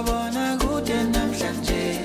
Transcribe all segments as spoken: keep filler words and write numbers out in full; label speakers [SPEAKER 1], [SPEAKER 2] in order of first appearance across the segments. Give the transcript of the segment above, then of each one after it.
[SPEAKER 1] kumabona kude namhlanje.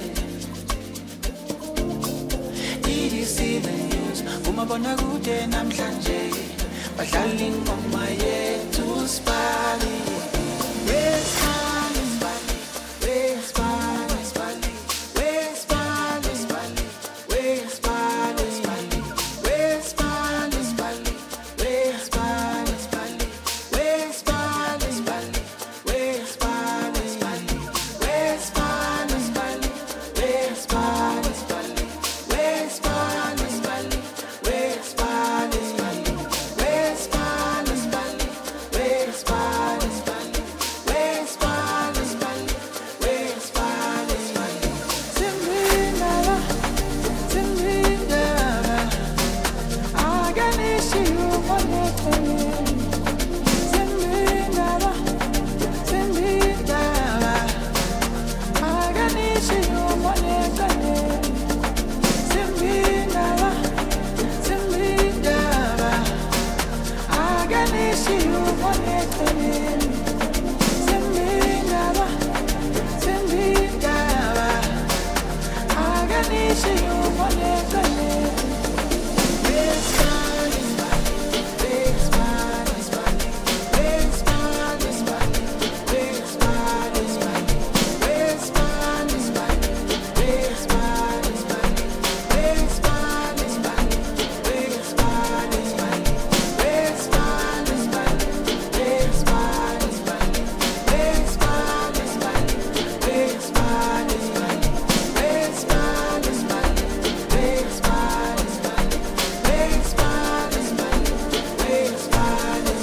[SPEAKER 1] Did you see the news? Kumabona kude namhlanje. Badlala ingoma yethu Spali. Where's Spali? Where's Spali? Where's Spali? Where's Spali? Where's Spali? Where's Spali? Where's Spali? Where's Spali? Where's Spali? Where's Spali? Where's Spali? Where's Spali? Where's Spali? Where's Spali? Where's Spali? Where's Spali? Simbindaba, simbindaba, aganishi umonekele. Simbindaba, simbindaba, aganishi umonekele. Simbindaba, simbindaba, aganishi umonekele. Simbindaba, simbindaba, aganishi umonekele. Where's Spali? Where's Spali? Where's Spali? Where's Spali? Where's Spali? Where's Spali? Where's Spali? Where's Spali? Where's Spali? Where's Spali? Where's Spali? Where's Spali? Where's Spali? Where's Spali? Where's Spali? Where's Spali?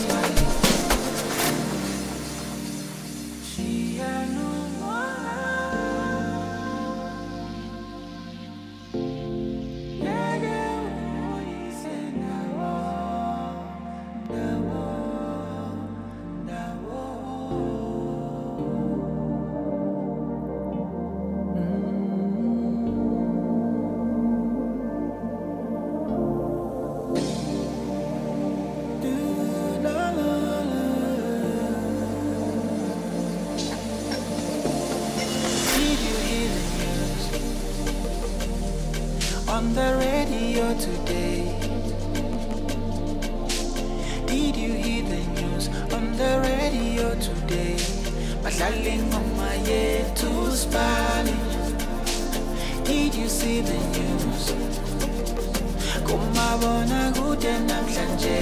[SPEAKER 1] She had no Did you hear the news on the radio today? Did you hear the news on the radio today? Badlala ingoma yethu Spali. Did you see the news? Kumabona kude namhlanje.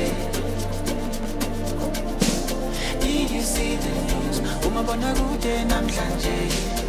[SPEAKER 1] Did you see the news? Kumabona kude namhlanje.